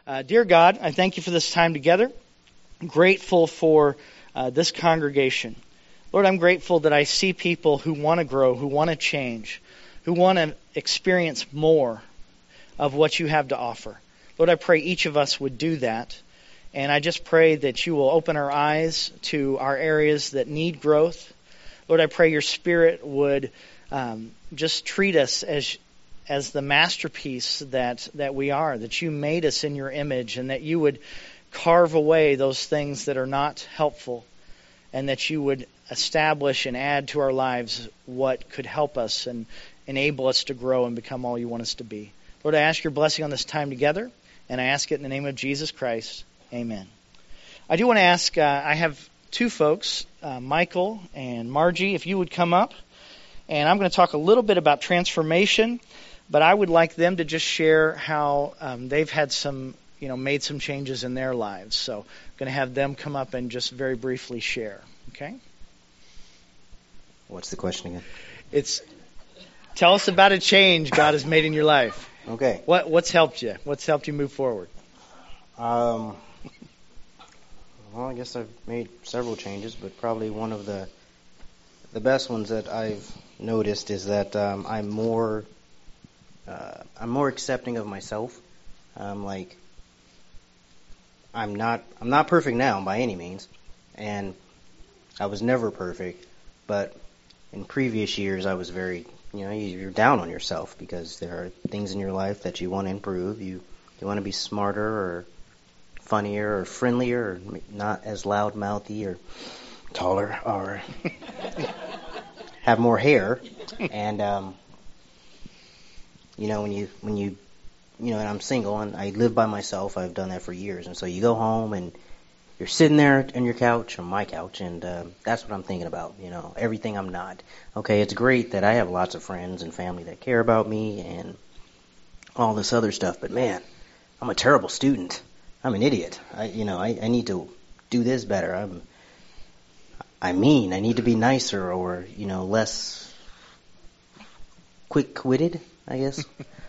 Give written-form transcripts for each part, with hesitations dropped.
Dear God, I thank you for this time together. I'm grateful for this congregation. Lord, I'm grateful that I see people who want to grow, who want to change, who want to experience more of what you have to offer. Lord, I pray each of us would do that. And I just pray that you will open our eyes to our areas that need growth. Lord, I pray your Spirit would just treat us as the masterpiece that we are, that you made us in your image, and that you would carve away those things that are not helpful, and that you would establish and add to our lives what could help us and enable us to grow and become all you want us to be. Lord, I ask your blessing on this time together, and I ask it in the name of Jesus Christ. Amen. I do want to ask, I have two folks, Michael and Margie, if you would come up. And I'm going to talk a little bit about transformation, but I would like them to just share how they've had made some changes in their lives. So I'm going to have them come up and just very briefly share. Okay? What's the question again? It's tell us about a change God has made in your life. Okay. What's helped you? What's helped you move forward? Well, I guess I've made several changes, but probably one of the best ones that I've noticed is that I'm more accepting of myself. I'm not perfect now by any means, and I was never perfect. But in previous years, I was very, you're down on yourself because there are things in your life that you want to improve. You want to be smarter or funnier or friendlier or not as loud-mouthy or taller or have more hair. And and I'm single and I live by myself. I've done that for years. And so you go home and you're sitting there on your couch, on my couch, and that's what I'm thinking about, everything I'm not. Okay, it's great that I have lots of friends and family that care about me and all this other stuff, but man, I'm a terrible student. I'm an idiot. I need to do this better. I need to be nicer or, less quick-witted, I guess.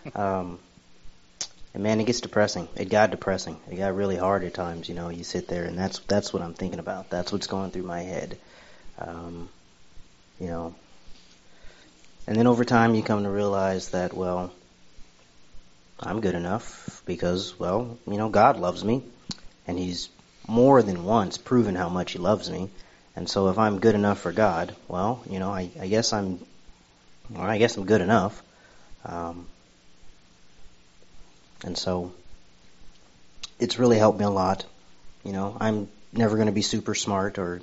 And man, it gets depressing. It got depressing. It got really hard at times, you sit there and that's what I'm thinking about. That's what's going through my head. And then over time you come to realize that, well, I'm good enough because, God loves me and he's more than once proven how much he loves me. And so if I'm good enough for God, well, I guess I'm good enough. And so it's really helped me a lot. I'm never going to be super smart or,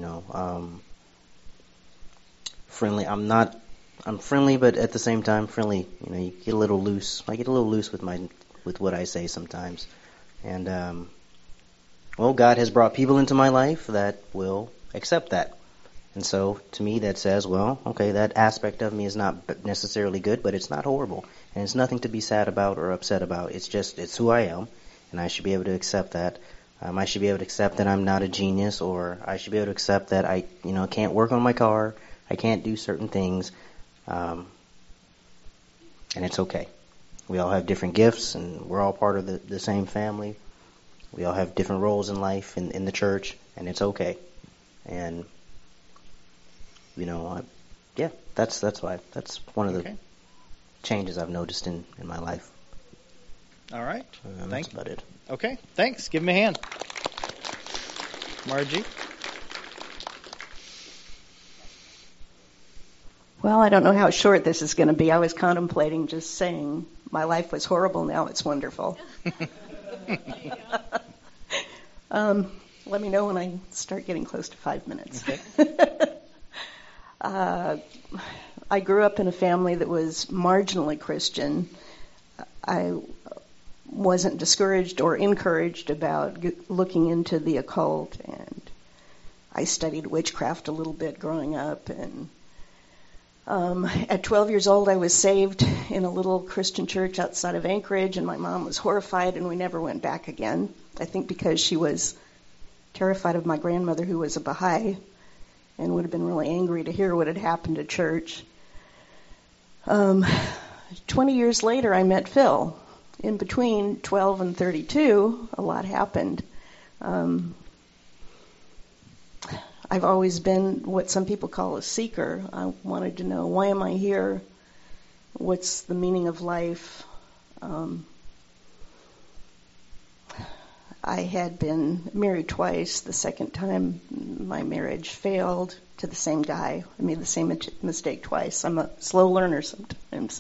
friendly. I'm friendly, but at the same time friendly. You get a little loose. I get a little loose with what I say sometimes. And, God has brought people into my life that will accept that. And so, to me, that says, that aspect of me is not necessarily good, but it's not horrible. And it's nothing to be sad about or upset about. It's who I am, and I should be able to accept that. I should be able to accept that I'm not a genius, or I should be able to accept that I, can't work on my car, I can't do certain things, and it's okay. We all have different gifts, and we're all part of the same family. We all have different roles in life, in the church, and it's okay. And that's why. That's one of the changes I've noticed in my life. All right. That's about it. Okay. Thanks. Give him a hand. Margie? Well, I don't know how short this is going to be. I was contemplating just saying my life was horrible. Now it's wonderful. Let me know when I start getting close to 5 minutes. Okay. I grew up in a family that was marginally Christian. I wasn't discouraged or encouraged about looking into the occult, and I studied witchcraft a little bit growing up. And at 12 years old, I was saved in a little Christian church outside of Anchorage, and my mom was horrified, and we never went back again. I think because she was terrified of my grandmother, who was a Baha'i, and would have been really angry to hear what had happened at church. 20 years later, I met Phil, in between 12 and 32, a lot happened. I've always been what some people call a seeker. I wanted to know, why am I here? What's the meaning of life? I had been married twice. The second time my marriage failed to the same guy. I made the same mistake twice. I'm a slow learner sometimes.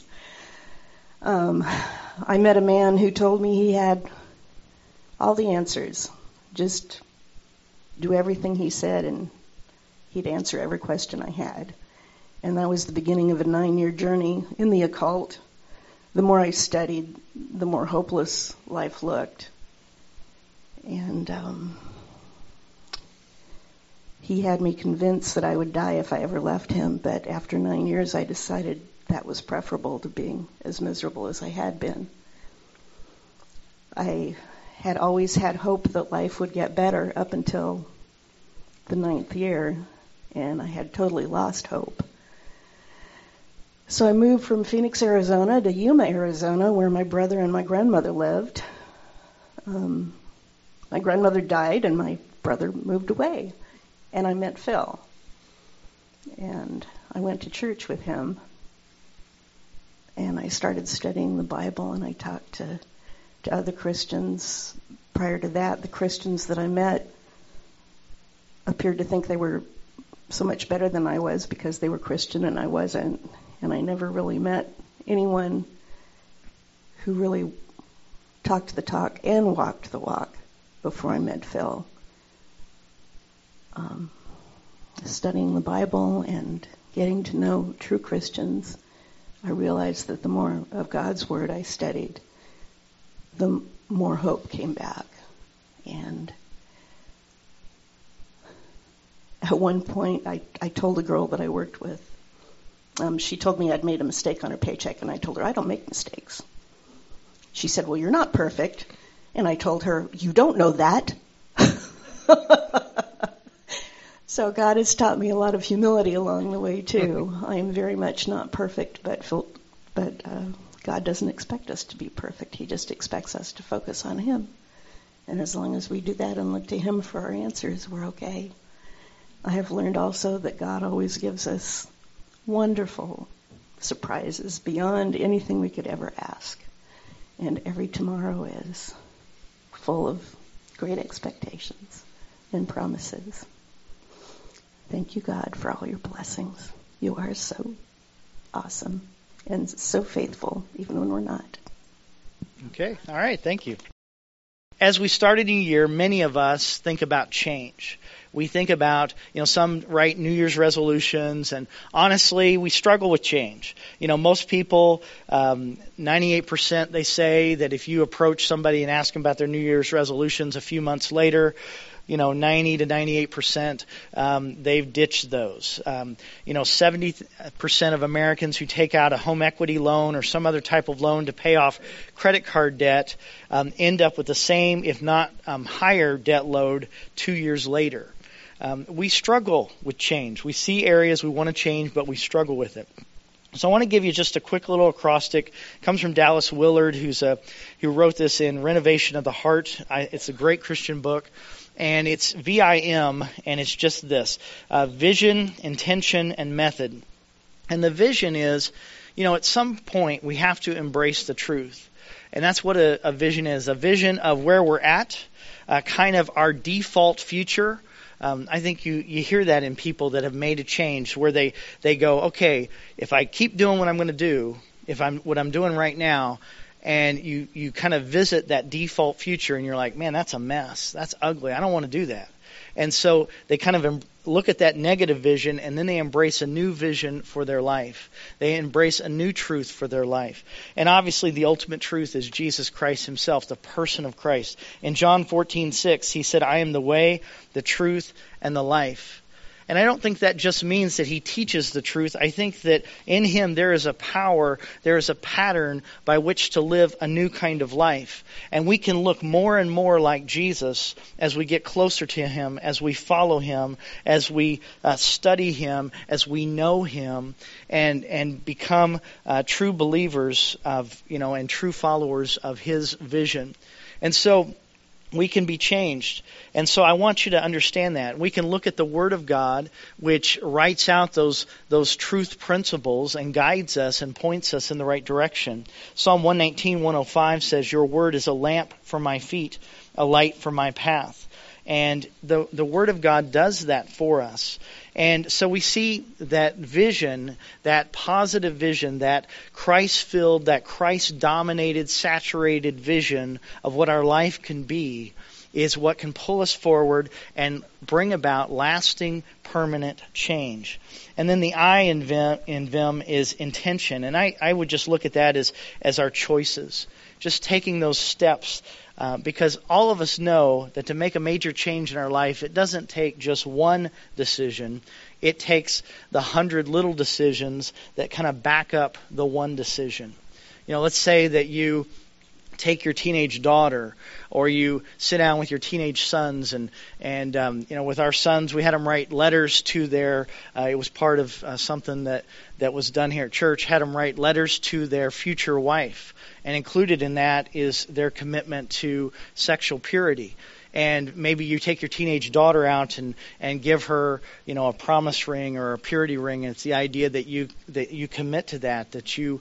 I met a man who told me he had all the answers. Just do everything he said and he'd answer every question I had. And that was the beginning of a 9-year journey in the occult. The more I studied, the more hopeless life looked. And he had me convinced that I would die if I ever left him. But after 9 years, I decided that was preferable to being as miserable as I had been. I had always had hope that life would get better up until the 9th year, and I had totally lost hope. So I moved from Phoenix, Arizona to Yuma, Arizona, where my brother and my grandmother lived. My grandmother died and my brother moved away, and I met Phil. And I went to church with him, and I started studying the Bible, and I talked to other Christians. Prior to that, the Christians that I met appeared to think they were so much better than I was because they were Christian and I wasn't. And I never really met anyone who really talked the talk and walked the walk before I met Phil. Studying the Bible and getting to know true Christians, I realized that the more of God's Word I studied, the more hope came back. And at one point, I told a girl that I worked with, she told me I'd made a mistake on her paycheck, and I told her, I don't make mistakes. She said, well, you're not perfect. And I told her, you don't know that. So God has taught me a lot of humility along the way, too. I am very much not perfect, but God doesn't expect us to be perfect. He just expects us to focus on Him. And as long as we do that and look to Him for our answers, we're okay. I have learned also that God always gives us wonderful surprises beyond anything we could ever ask. And every tomorrow is full of great expectations and promises. Thank you, God, for all your blessings. You are so awesome and so faithful, even when we're not. Okay. All right. Thank you. As we start a new year, many of us think about change. We think about, some write New Year's resolutions, and honestly, we struggle with change. Most people, 98%, they say that if you approach somebody and ask them about their New Year's resolutions a few months later, 90 to 98%, they've ditched those. 70% of Americans who take out a home equity loan or some other type of loan to pay off credit card debt end up with the same, if not higher, debt load 2 years later. We struggle with change. We see areas we want to change, but we struggle with it. So I want to give you just a quick little acrostic. It comes from Dallas Willard, who wrote this in Renovation of the Heart. It's a great Christian book. And it's VIM, and it's just this: vision, intention, and method. And the vision is, at some point we have to embrace the truth. And that's what a vision is, a vision of where we're at, kind of our default future. I think you hear that in people that have made a change, where they go, okay, if I keep doing what I'm going to do, what I'm doing right now, and you kind of visit that default future and you're like, man, that's a mess. That's ugly. I don't want to do that. And so they kind of look at that negative vision, and then they embrace a new vision for their life. They embrace a new truth for their life. And obviously the ultimate truth is Jesus Christ Himself, the person of Christ. In John 14:6, He said, I am the way, the truth, and the life. And I don't think that just means that he teaches the truth. I think that in him there is a power, there is a pattern by which to live a new kind of life. And we can look more and more like Jesus as we get closer to him, as we follow him, as we study him, as we know him, and become true believers of, and true followers of his vision. And so we can be changed. And so I want you to understand that. We can look at the Word of God, which writes out those truth principles and guides us and points us in the right direction. Psalm 119, 105 says, "Your word is a lamp for my feet, a light for my path." And the Word of God does that for us. And so we see that vision, that positive vision, that Christ-filled, that Christ-dominated, saturated vision of what our life can be is what can pull us forward and bring about lasting, permanent change. And then the I in Vim is intention. And I would just look at that as our choices. Just taking those steps. Because all of us know that to make a major change in our life, it doesn't take just one decision. It takes the 100 little decisions that kind of back up the one decision. Let's say that you take your teenage daughter, or you sit down with your teenage sons, and with our sons, we had them write letters to their. It was part of something that was done here at church. Had them write letters to their future wife, and included in that is their commitment to sexual purity. And maybe you take your teenage daughter out and give her, a promise ring or a purity ring. And it's the idea that you commit to that you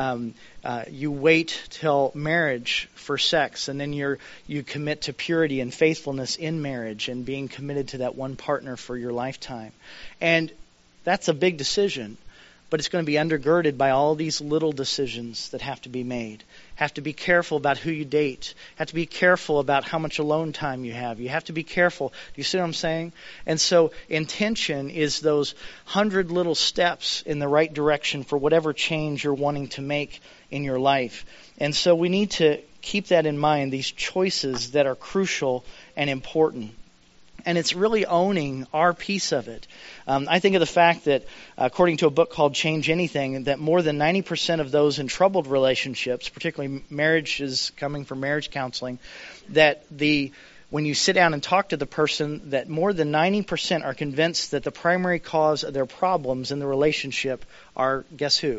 wait till marriage for sex, and then you commit to purity and faithfulness in marriage and being committed to that one partner for your lifetime. And that's a big decision. But it's going to be undergirded by all these little decisions that have to be made. Have to be careful about who you date. Have to be careful about how much alone time you have. You have to be careful. Do you see what I'm saying? And so intention is those 100 little steps in the right direction for whatever change you're wanting to make in your life. And so we need to keep that in mind, these choices that are crucial and important. And it's really owning our piece of it. I think of the fact that, according to a book called Change Anything, that more than 90% of those in troubled relationships, particularly marriages coming from marriage counseling, that when you sit down and talk to the person, that more than 90% are convinced that the primary cause of their problems in the relationship are, guess who?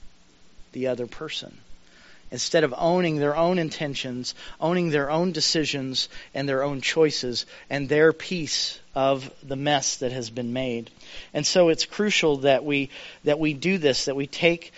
The other person. Instead of owning their own intentions, owning their own decisions and their own choices and their piece of the mess that has been made. And so it's crucial that we do this, that we take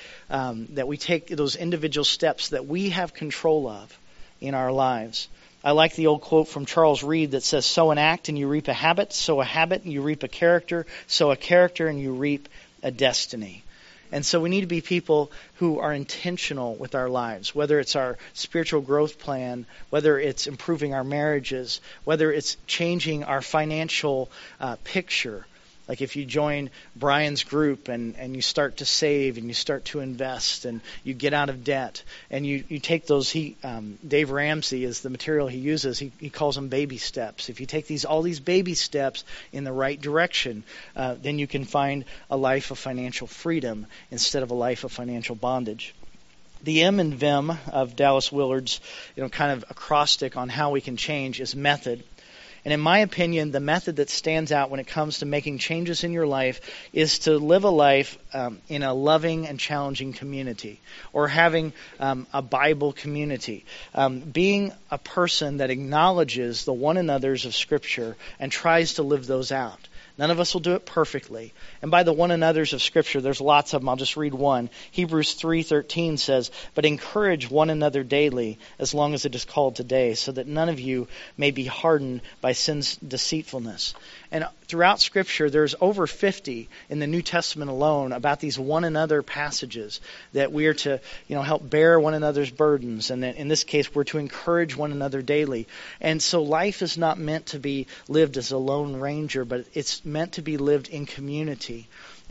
those individual steps that we have control of in our lives. I like the old quote from Charles Reed that says, "Sow an act and you reap a habit, sow a habit and you reap a character, sow a character and you reap a destiny." And so we need to be people who are intentional with our lives, whether it's our spiritual growth plan, whether it's improving our marriages, whether it's changing our financial picture. Like if you join Brian's group and you start to save and you start to invest and you get out of debt and you take those, Dave Ramsey is the material he uses, he calls them baby steps. If you take all these baby steps in the right direction, then you can find a life of financial freedom instead of a life of financial bondage. The M in Vim of Dallas Willard's, kind of acrostic on how we can change is method. And in my opinion, the method that stands out when it comes to making changes in your life is to live a life in a loving and challenging community, or having a Bible community. Being a person that acknowledges the one another's of Scripture and tries to live those out. None of us will do it perfectly. And by the one another's of Scripture, there's lots of them. I'll just read one. Hebrews 3:13 says, "But encourage one another daily, as long as it is called today, so that none of you may be hardened by sin's deceitfulness." And throughout Scripture, there's over 50 in the New Testament alone about these one another passages that we are to, help bear one another's burdens. And in this case, we're to encourage one another daily. And so life is not meant to be lived as a lone ranger, but it's meant to be lived in community.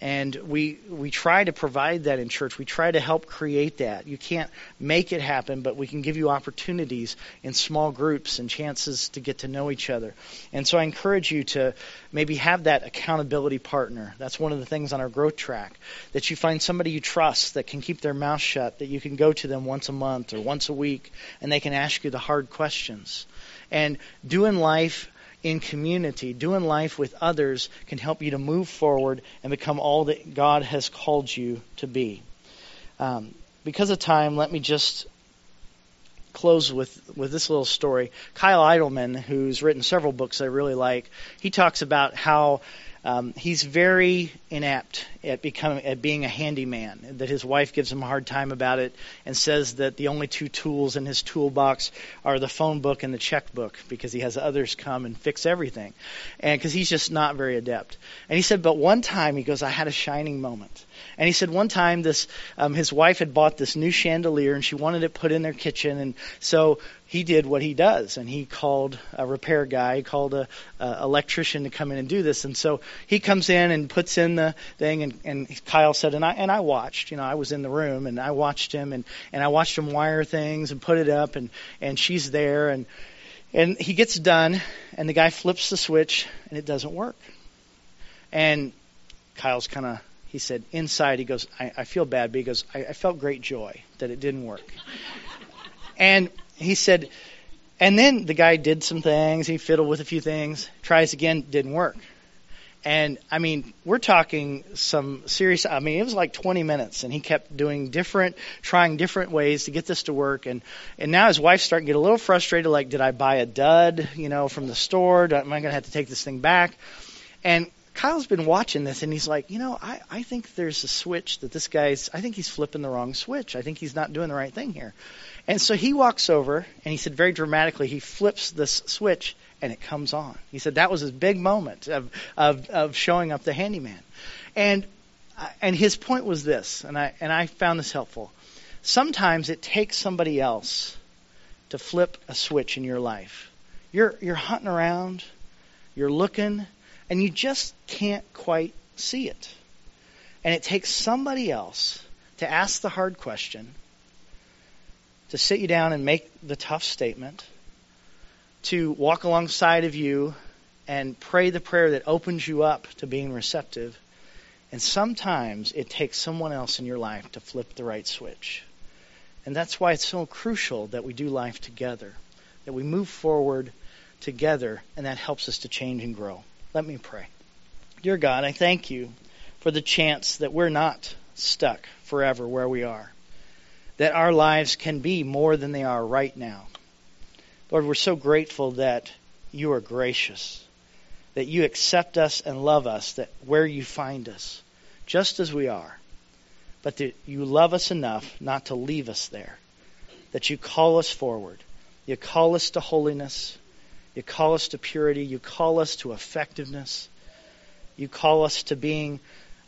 And we try to provide that in church. We try to help create that. You can't make it happen, but we can give you opportunities in small groups and chances to get to know each other. And so I encourage you to maybe have that accountability partner. That's one of the things on our growth track, that you find somebody you trust that can keep their mouth shut, that you can go to them once a month or once a week, and they can ask you the hard questions. And doing life in community, doing life with others, can help you to move forward and become all that God has called you to be. Because of time, let me just close with this little story. Kyle Idleman, who's written several books I really like, he talks about how he's very inept at being a handyman, that his wife gives him a hard time about it and says that the only two tools in his toolbox are the phone book and the checkbook, because he has others come and fix everything, and because he's just not very adept. And he said, but one time, he goes, I had a shining moment. And he said one time his wife had bought this new chandelier and she wanted it put in their kitchen, and so he did what he does, and he called a repair guy, he called a electrician to come in and do this. And so he comes in and puts in the thing, and Kyle said, and I watched, I was in the room, and I watched him, and I watched him wire things and put it up, and she's there, and he gets done, and the guy flips the switch, and it doesn't work. And Kyle's he said, inside, he goes, I feel bad, but he goes, I felt great joy that it didn't work. And he said, and then the guy did some things, he fiddled with a few things, tries again, didn't work. And, we're talking some serious, it was like 20 minutes, and he kept trying different ways to get this to work. And now his wife's starting to get a little frustrated, like, did I buy a dud, from the store? Am I going to have to take this thing back? And Kyle's been watching this, and he's like, I think there's a switch that I think he's flipping the wrong switch. I think he's not doing the right thing here. And so he walks over, and he said very dramatically, he flips this switch, and it comes on. He said that was his big moment of showing up the handyman. And his point was this, and I found this helpful. Sometimes it takes somebody else to flip a switch in your life. You're hunting around, you're looking, and you just can't quite see it. And it takes somebody else to ask the hard question, to sit you down and make the tough statement, to walk alongside of you and pray the prayer that opens you up to being receptive. And sometimes it takes someone else in your life to flip the right switch. And that's why it's so crucial that we do life together, that we move forward together, and that helps us to change and grow. Let me pray. Dear God, I thank you for the chance that we're not stuck forever where we are, that our lives can be more than they are right now. Lord, we're so grateful that you are gracious, that you accept us and love us, that where you find us, just as we are, but that you love us enough not to leave us there, that you call us forward. You call us to holiness. You call us to purity. You call us to effectiveness. You call us to being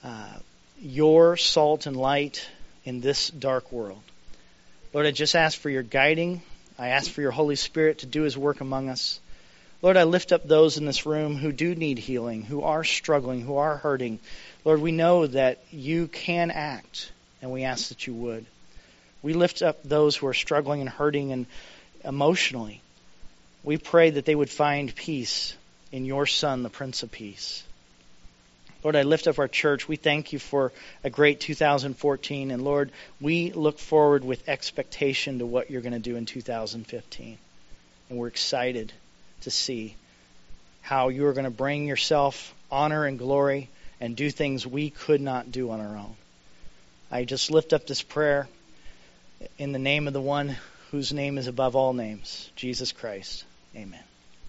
your salt and light in this dark world. Lord, I just ask for your guiding. I ask for your Holy Spirit to do his work among us. Lord, I lift up those in this room who do need healing, who are struggling, who are hurting. Lord, we know that you can act, and we ask that you would. We lift up those who are struggling and hurting and emotionally. We pray that they would find peace in your Son, the Prince of Peace. Lord, I lift up our church. We thank you for a great 2014. And Lord, we look forward with expectation to what you're going to do in 2015. And we're excited to see how you are going to bring yourself honor and glory and do things we could not do on our own. I just lift up this prayer in the name of the one whose name is above all names, Jesus Christ. Amen.